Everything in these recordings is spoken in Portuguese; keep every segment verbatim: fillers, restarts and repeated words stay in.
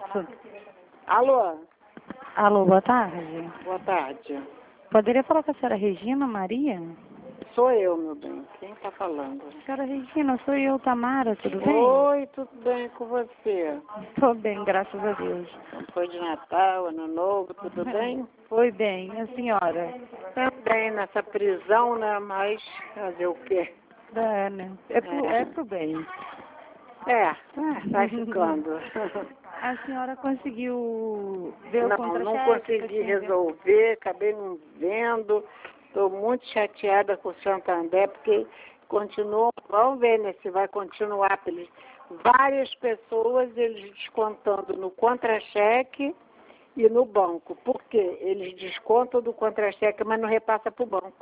Alô? Alô, boa tarde. Boa tarde. Poderia falar com a senhora Regina Maria? Sou eu, meu bem. Quem está falando? Senhora Regina, sou eu, Tamara, tudo bem? Oi, tudo bem com você? Tô bem, graças a Deus. Foi de Natal, Ano Novo, tudo bem? Foi bem, a senhora? Também nessa prisão, né? Mas fazer o quê? É, né? É pro, É, é pro bem. é, é vai ficando. A senhora conseguiu ver o Não, contra-cheque? não que eu consegui tinha enviado? resolver, acabei não vendo. Estou muito chateada com o Santander, porque continuam, vamos ver, né, se vai continuar. Eles, várias pessoas, eles descontando no contra-cheque e no banco. Por quê? Eles descontam do contra-cheque, mas não repassa para o banco.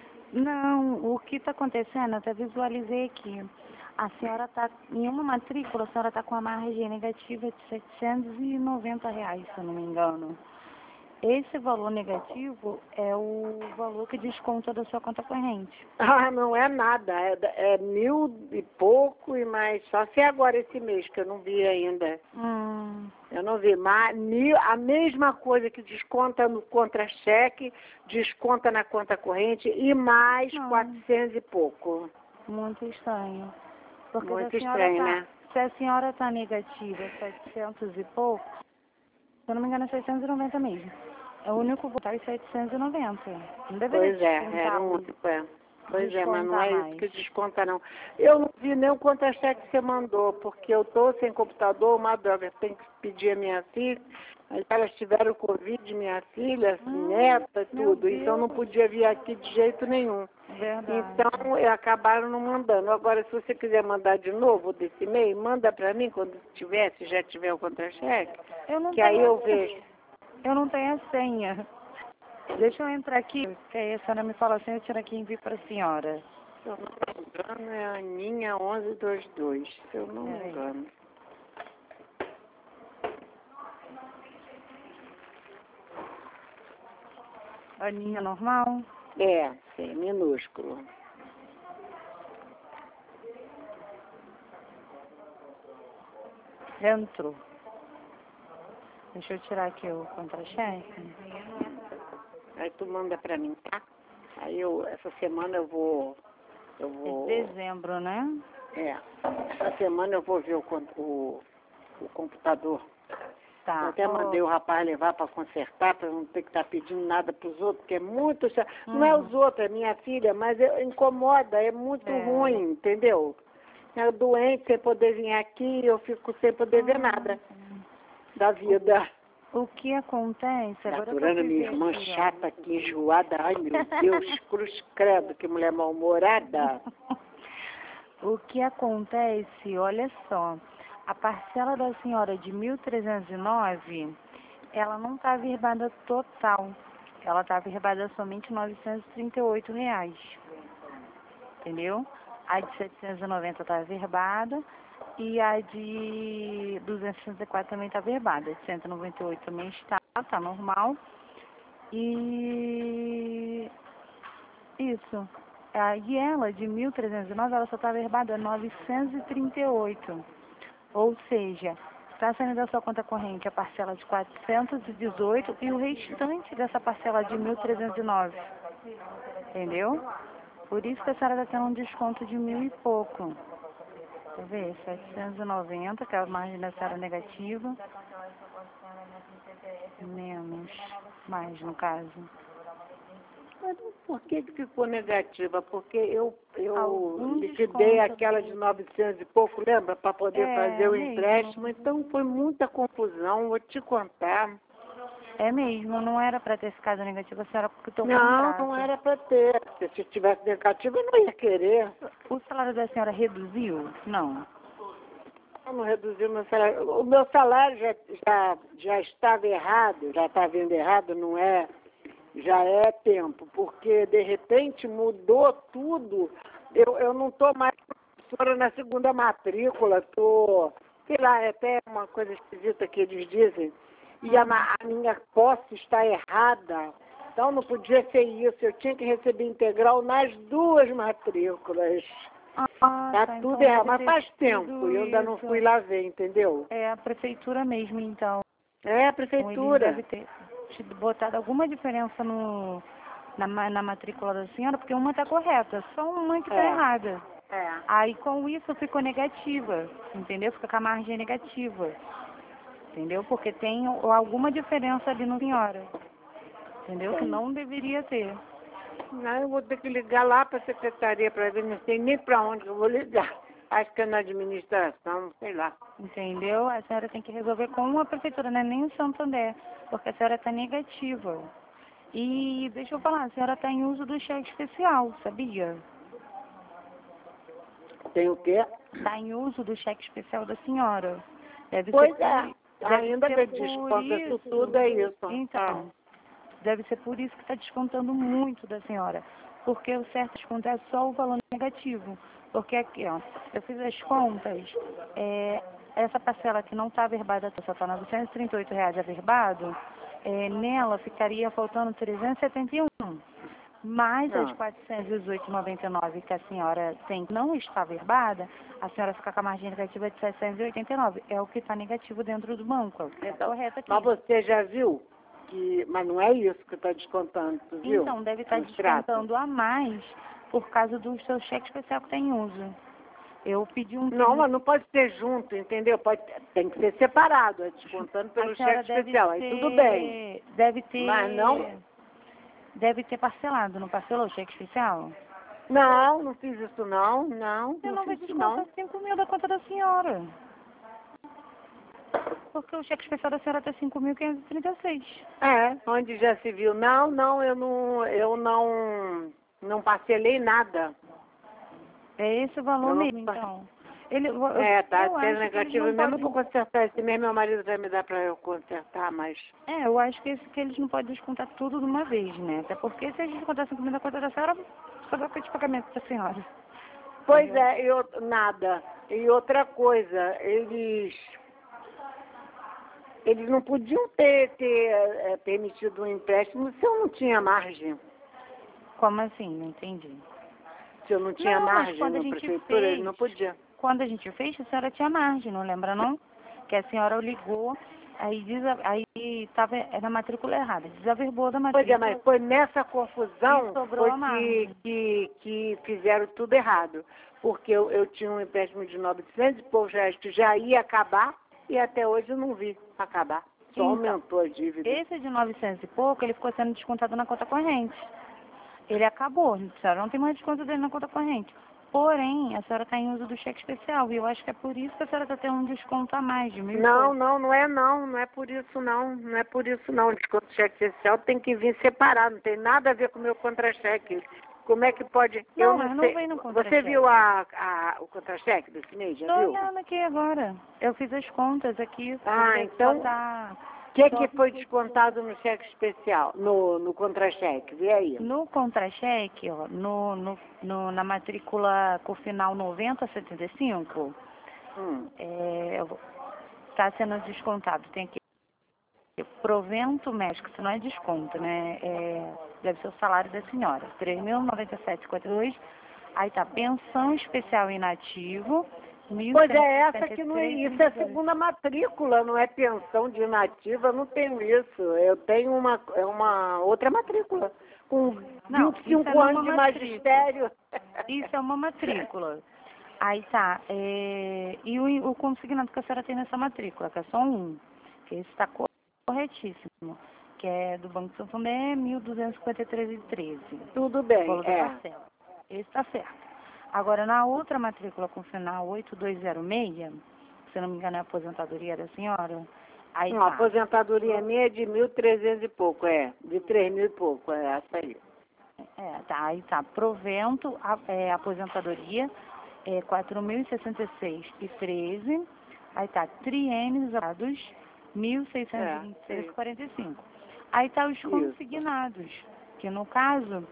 Não, o que está acontecendo, eu até visualizei aqui. A senhora está, em uma matrícula, a senhora está com a margem negativa de setecentos e noventa reais, se eu não me engano. Esse valor negativo é o valor que desconta da sua conta corrente. Ah, não é nada, é, é mil e pouco e mais, só se é agora esse mês, que eu não vi ainda. Hum, Eu não vi, mas mil, a mesma coisa que desconta no contra-cheque, desconta na conta corrente e mais não, quatrocentos e pouco. muito estranho. Porque Muito se a senhora estranho, tá, né? se a senhora está negativa, setecentos e pouco, se eu não me engano é seiscentos e noventa mesmo. É o único votar é setecentos e noventa. Não deveria Pois é, descontar, era um o- único, é. Pois é, mas não descontar é isso mais. que desconta, não. Eu não vi nem o contra-cheque que você mandou, porque eu estou sem computador, uma droga, tem que pedir a minha filha. Aí elas tiveram Covid, minha filha, Hum, neta, meu tudo. Então não Deus, podia vir aqui de jeito nenhum. verdade. Então, eh, acabaram não mandando. Agora, se você quiser mandar de novo desse e-mail, manda para mim quando tiver, se já tiver o contra-cheque, Eu não que aí tenho eu a vejo. Eu não tenho a senha. Deixa eu entrar aqui, que aí a senhora me fala a senha, eu tiro aqui e envio para a senhora. Se eu não me engano, é a Aninha onze vinte e dois, se eu não me Peraí. engano. Aninha normal? É, sim, minúsculo. Entrou. Deixa eu tirar aqui o contra-cheque. Aí tu manda para mim, tá? Aí eu, essa semana eu vou, eu É vou, dezembro, né? é, essa semana eu vou ver o, con- o, o computador. Eu Tá. até mandei Ó, o rapaz levar para consertar, para não ter que estar pedindo nada para os outros, porque é muito chato. Não é uhum. os outros, é minha filha, mas é- incomoda, é muito É. ruim, entendeu? É doente sem poder vir aqui, eu fico sem poder ver nada Uhum. da vida. O que acontece, agora que eu Naturana, fui minha ver irmã aqui, ó. chata aqui, enjoada. Ai, meu Deus, cruz credo, que mulher mal-humorada. O que acontece, olha só, a parcela da senhora de mil trezentos e nove, ela não está verbada total. Ela está verbada somente novecentos e trinta e oito reais. Entendeu? A de setecentos e noventa está verbada e a de duzentos e sessenta e quatro também está verbada. A de cento e noventa e oito também está, está normal. E isso. Ah, e ela, de mil trezentos e nove, ela só está verbada novecentos e trinta e oito. Ou seja, está saindo da sua conta corrente a parcela de quatrocentos e dezoito e o restante dessa parcela de mil trezentos e nove. Entendeu? Por isso que a senhora está tendo um desconto de mil e pouco. Deixa eu ver, setecentos e noventa, que é a margem da senhora negativa. Menos, mais no caso. Mas por que que ficou negativa? Porque eu, eu Algum liquidei desconto aquela de do... novecentos e pouco, lembra? Para poder fazer É o empréstimo. mesmo. Então foi muita confusão, vou te contar. É mesmo, não era para ter ficado negativa, a senhora optou por um Não, prazo. não era para ter. Se tivesse negativo, eu não ia querer. O salário da senhora reduziu? Não. Eu não reduziu meu salário. O meu salário já, já, já estava errado, já está vendo errado, não é? Já é tempo, porque de repente mudou tudo. Eu, eu não estou mais professora na segunda matrícula, estou, sei lá, é até uma coisa esquisita que eles dizem. E a, ma- a minha posse está errada. Então não podia ser isso. Eu tinha que receber integral nas duas matrículas. Ah, Tá tá, tudo então errado, deve mas ter faz tempo, sido eu ainda não isso. fui lá ver, entendeu? É a prefeitura mesmo, então. É a Então, eles prefeitura. devem ter te botado alguma diferença no, na, ma- na matrícula da senhora, porque uma está correta, só uma que está É, errada. é. Aí com isso ficou negativa, entendeu? Fica com a margem negativa, entendeu? Porque tem o- alguma diferença ali no senhora, entendeu? Que Tem. não deveria ter, Não, eu vou ter que ligar lá para a secretaria para ver, não sei nem para onde eu vou ligar. Acho que é na administração, sei lá. entendeu? A senhora tem que resolver com a prefeitura, não é nem o Santander, porque a senhora está negativa. E deixa eu falar, a senhora está em uso do cheque especial, sabia? Tem o quê? Está em uso do cheque especial da senhora. Deve Pois ser é, por, deve ainda ser que por desconta isso isso. tudo, é isso. Então, deve ser por isso que está descontando muito da senhora. Porque o certo desconto é só o valor negativo. Porque aqui, ó, eu fiz as contas, é, essa parcela que não está averbada, só está novecentos e trinta e oito reais averbado, é, nela ficaria faltando trezentos e setenta e um. Mais Ah, as quatrocentos e dezoito vírgula noventa e nove que a senhora tem que não está averbada, a senhora fica com a margem negativa de setecentos e oitenta e nove. É o que está negativo dentro do banco, é o que está então, correto aqui. mas você já viu que, mas não é isso que está descontando, tu viu? Então, deve estar No extrato. descontando a mais por causa do seu cheque especial que tem em uso. Eu pedi um Não, mas não pode ser junto, entendeu? Pode, tem que ser separado, é descontando pelo A senhora cheque deve especial. Aí ter, tudo bem. deve ter, Mas não, deve ter parcelado, não parcelou o cheque especial? não, não fiz isso não, não, Você não não vai fiz isso descontar não. cinco mil da conta da senhora. Porque o cheque especial da senhora está cinco mil quinhentos e trinta e seis. É, onde já se viu. Não, não, eu não, eu não, não parcelei nada. É esse o valor Eu não, mesmo, então. Ele, eu, é, tá eu sendo acho que eles negativo não mesmo podem. para consertar. Esse mesmo meu marido vai me dar para eu consertar, mas... É, eu acho que, esse, que eles não podem descontar tudo de uma vez, né? Até porque se a gente descontar cinco mil da conta da senhora, só dá de pagamento da senhora. Pois Entendeu? é, e out- nada. E outra coisa, eles... Eles não podiam ter, ter é, permitido um empréstimo se eu não tinha margem. Como assim? Não entendi. Se eu não tinha Não, mas margem quando a na gente prefeitura, eles fez, não podiam. quando a gente fez, a senhora tinha margem, não lembra não? Que a senhora ligou, aí, desa- aí estava na matrícula errada, desaverbou da Pois é, matrícula mas foi nessa e confusão sobrou foi a que, margem. que, que fizeram tudo errado. Porque eu, eu tinha um empréstimo de novecentos e poucos reais que já ia acabar e até hoje eu não vi acabar. Só Então, aumentou a dívida. esse de novecentos e pouco, ele ficou sendo descontado na conta corrente. Ele acabou, a senhora não tem mais desconto dele na conta corrente. Porém, a senhora está em uso do cheque especial e eu acho que é por isso que a senhora está tendo um desconto a mais de mil e Não, pouco. não, não é não, não é por isso não, não é por isso não. O desconto de cheque especial tem que vir separado, não tem nada a ver com o meu contra-cheque. Como é que pode? Não, Eu não mas não sei. vem no Você contra-cheque. viu a, a, o contra-cheque desse mês, já Estou viu? olhando aqui agora. Eu fiz as contas aqui, Ah, porque então, só tá... o que, Só que foi descontado no cheque especial, no, no contra-cheque? Vê aí. no contra-cheque, ó, no, no, no, na matrícula com final noventa setenta e cinco, Hum. é, está sendo descontado. Tem aqui provento médico, isso não é desconto, né? É, deve ser o salário da senhora, três mil e noventa e sete vírgula cinquenta e dois. Aí tá pensão especial inativo, Pois é, mil cento e essa sessenta e que não é, três vírgula isso é trinta e dois. segunda matrícula, não é pensão de inativa, eu não tenho isso. Eu tenho uma, é uma outra matrícula, com Não, vinte e isso é cinco anos numa de matrícula. magistério. Isso é uma matrícula. Aí tá, é, e o, o consignado que a senhora tem nessa matrícula, que é só um, que esse está corretíssimo, que é do Banco Santander, mil duzentos e cinquenta e três vírgula treze. Tudo O bem, valor da é. parcela. Esse está certo. Agora, na outra matrícula com final oito dois zero seis, se não me engano é a aposentadoria da senhora, aí Uma tá, aposentadoria minha é de mil e trezentos e pouco, é. De três mil e pouco, é essa aí. é, tá, aí tá, provento, a, é, aposentadoria, é quatro mil e sessenta e seis e treze, aí tá, triênios usados, mil seiscentos e vinte e seis e quarenta e cinco. Aí tá os Isso. consignados, que no caso,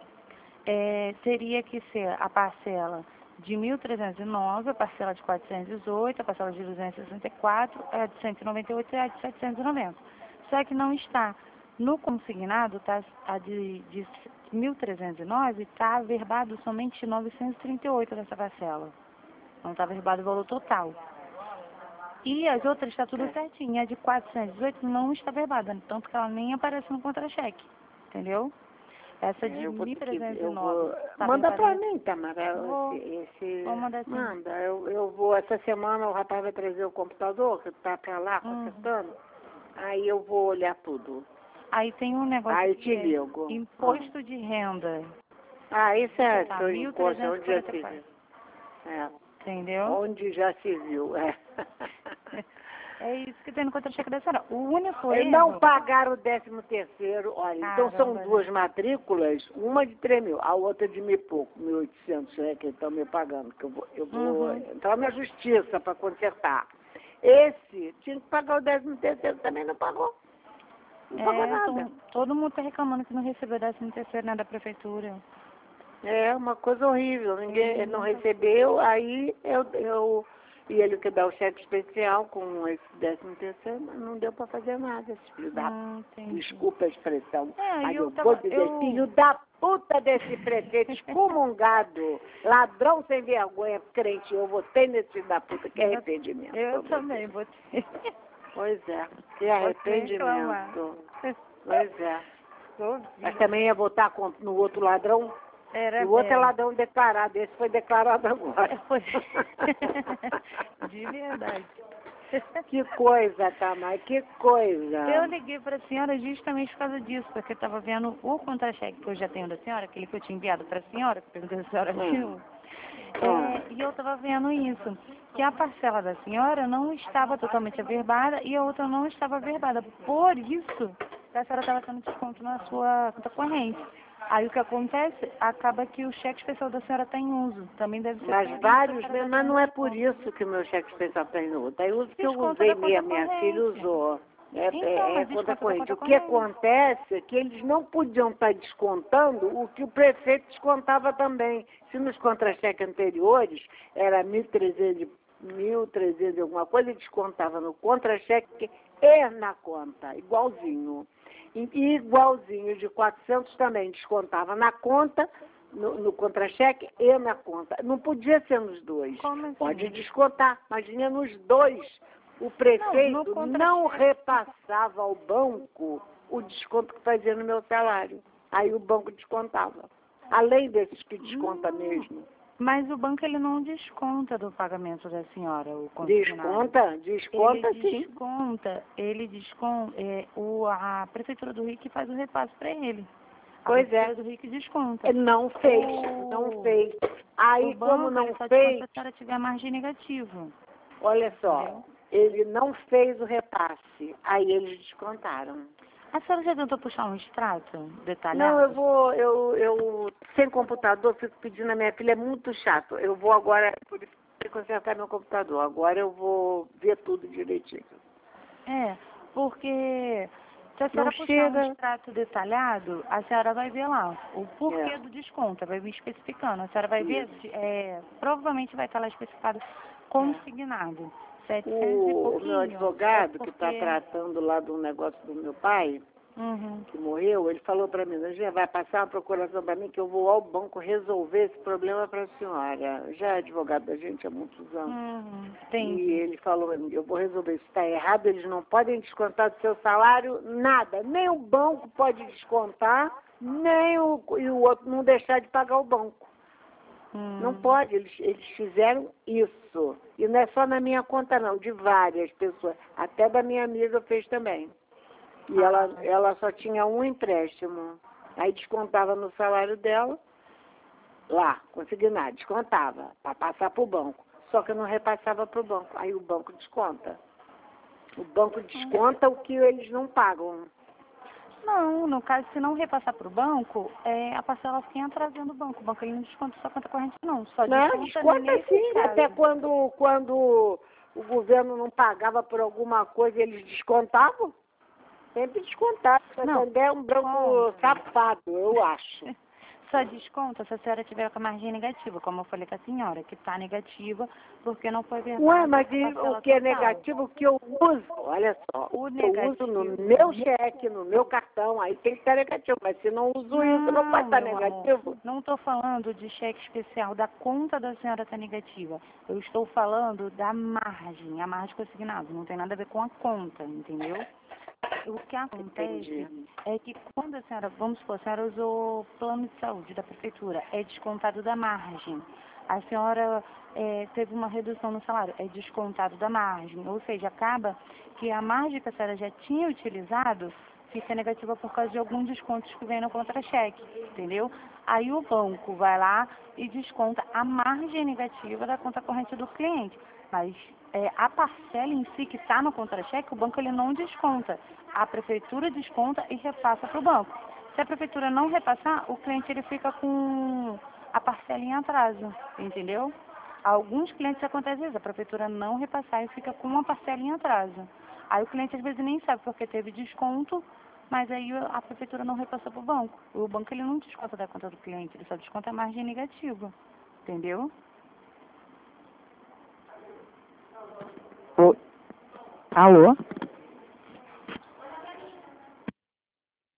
é, teria que ser a parcela de mil trezentos e nove, a parcela de quatrocentos e dezoito, a parcela de duzentos e sessenta e quatro, a de cento e noventa e oito e a de setecentos e noventa. Só que não está. No consignado está a de, de mil trezentos e nove está averbado somente novecentos e trinta e oito dessa parcela. Não está averbado o valor total. E as outras está tudo certinho. A de quatrocentos e dezoito não está averbada, tanto que ela nem aparece no contra-cheque. Entendeu? Essa de Eu vou mil ter que- trezentos e eu nove. vou- tá Manda pra averbada? mim, Tamara. Vou. Esse, esse... Vou mandar sim. Manda. Eu, eu vou, essa semana o rapaz vai trazer o computador, que tá pra lá Uhum. consertando. Aí eu vou olhar tudo. Aí tem um negócio Aí que te é ligo. imposto de renda. Ah, isso é Tá, seu mil encontro, trezentos e onde já quarenta se e quatro. viu. É, Entendeu? onde já se viu, é. É isso que tem no contra-cheque da senhora. O único E erro... não pagaram o décimo terceiro, olha, então são Caramba, duas né? matrículas, uma de três mil, a outra de mil e pouco, mil e oitocentos, né, que estão me pagando, que eu vou, eu vou Uhum. entrar na justiça para consertar. Esse tinha que pagar o décimo terceiro, também não pagou. Não pagou É, nada. to- todo mundo tá reclamando que não recebeu décimo terceiro, né, da prefeitura. É uma coisa horrível, ninguém Ele ele não nunca- recebeu, aí eu, eu e ele que dá o cheque especial com esse décimo terceiro, não deu para fazer nada, esse filho da Hum, entendi. desculpa a expressão, É, mas eu eu tava- vou dizer, eu- filho da puta desse prefeito excomungado, ladrão sem vergonha, crente, eu votei nesse filho da puta, que arrependimento. Eu pra também você. vou ter. Pois é, que reclamar. arrependimento. Pois é. Vou Mas vir. também ia votar com- no outro ladrão. Era E o outro é bem. ladrão declarado, esse foi declarado agora. É, foi. De verdade. Que coisa, Tamar, que coisa. Eu liguei para a senhora justamente por causa disso, porque eu estava vendo o contra-cheque que eu já tenho da senhora, aquele que eu tinha enviado para a senhora, que eu perguntei se a senhora Hum. viu. Hum. É, e eu estava vendo isso, que a parcela da senhora não estava totalmente averbada e a outra não estava averbada. Por isso, a senhora estava tendo desconto na sua conta corrente. Aí o que acontece? Acaba que o cheque especial da senhora está em uso. Também deve ser por Mas isso vários, que a senhora né, tá mas tendo não é por desconto. isso que o meu cheque especial está em outro. Aí uso que eu Desconto usei da conta mesmo, minha filha corrente. usou. É, Então, é, é mas conta desconto da corrente. conta O que corrente. acontece é que eles não podiam estar descontando o que o prefeito descontava também. Se nos contra-cheques anteriores era mil e trezentos, mil e trezentos e alguma coisa, ele descontava no contra-cheque e na conta, igualzinho. E e igualzinho de quatrocentos também descontava na conta, no, no contra-cheque e na conta. Não podia ser nos dois. Como assim? Pode descontar, imagina nos dois. O prefeito Não, no não contra-cheque. repassava ao banco o desconto que fazia no meu salário. Aí o banco descontava. Além desses que desconta Hum. mesmo. Mas o banco ele não desconta do pagamento da senhora, o consignado. Desconta, desconta Ele sim. desconta, ele desconta, é, o, a Prefeitura do Rio que faz o repasse para ele. A Pois é. Prefeitura do Rio que desconta. Ele não fez, O- não fez. Aí o banco, como não ele só fez, desconta se a senhora tiver margem negativa. olha só, Entendeu? ele não fez o repasse. Aí eles descontaram. A senhora já tentou puxar um extrato detalhado? Não, eu vou, eu, eu, sem computador, fico pedindo a minha filha, é muito chato. Eu vou agora, por isso, consertar meu computador. Agora eu vou ver tudo direitinho. É, porque se a senhora Não puxar chega. um extrato detalhado, a senhora vai ver lá o porquê É. do desconto, vai vir especificando. A senhora vai ver, Isso. é, provavelmente vai estar lá especificado consignado. setecentos e O, o pouquinho. meu advogado, é que está porque- tratando lá do negócio do meu pai, Uhum. que morreu, ele falou para mim, Angela, vai passar uma procuração para mim que eu vou ao banco resolver esse problema para a senhora. Já é advogado da gente há muitos anos. Uhum. E Entendi. ele falou, eu vou resolver isso, está errado, eles não podem descontar do seu salário nada. Nem o banco pode descontar, nem o, e o outro não deixar de pagar o banco. Hum. Não pode, eles, eles fizeram isso. E não é só na minha conta não, de várias pessoas. Até da minha amiga fez também. E Ah. ela, ela só tinha um empréstimo. Aí descontava no salário dela, lá, consignado, descontava, para passar para o banco. Só que não repassava para o banco. Aí o banco desconta. O banco desconta o que eles não pagam. Não, no caso, se não repassar para o banco, é, a parcela fica em atraso do banco. O banco ele não desconta sua conta corrente, não. Só Não, desconta, desconta nesse sim, caso. até quando, quando o governo não pagava por alguma coisa, eles descontavam. Sempre descontavam. Não, Santander é um branco conta. safado, eu acho. Só desconta se a senhora tiver com a margem negativa, como eu falei com a senhora, que está negativa porque não foi verdade. Ué, mas e o que é negativo que eu uso? Olha só, O eu negativo, uso no meu cheque, no meu cartão, aí tem que estar negativo. Mas se não uso não, isso, não pode estar meu negativo. amor, não estou falando de cheque especial, da conta da senhora está negativa. Eu estou falando da margem, a margem consignada, não tem nada a ver com a conta, entendeu? O que acontece Entendi. é que quando a senhora, vamos supor, a senhora usou plano de saúde da prefeitura, é descontado da margem. A senhora é, teve uma redução no salário, é descontado da margem. Ou seja, acaba que a margem que a senhora já tinha utilizado fica negativa por causa de algum desconto que vem no contra-cheque, entendeu? Aí o banco vai lá e desconta a margem negativa da conta corrente do cliente. Mas é, a parcela em si que está no contra-cheque, o banco ele não desconta. A prefeitura desconta e repassa para o banco. Se a prefeitura não repassar, o cliente ele fica com a parcela em atraso, entendeu? Alguns clientes acontece isso, a prefeitura não repassar e fica com uma parcela em atraso. Aí o cliente às vezes nem sabe porque teve desconto, mas aí a prefeitura não repassou para o banco. O banco ele não desconta da conta do cliente, ele só desconta a margem negativa, entendeu? Alô?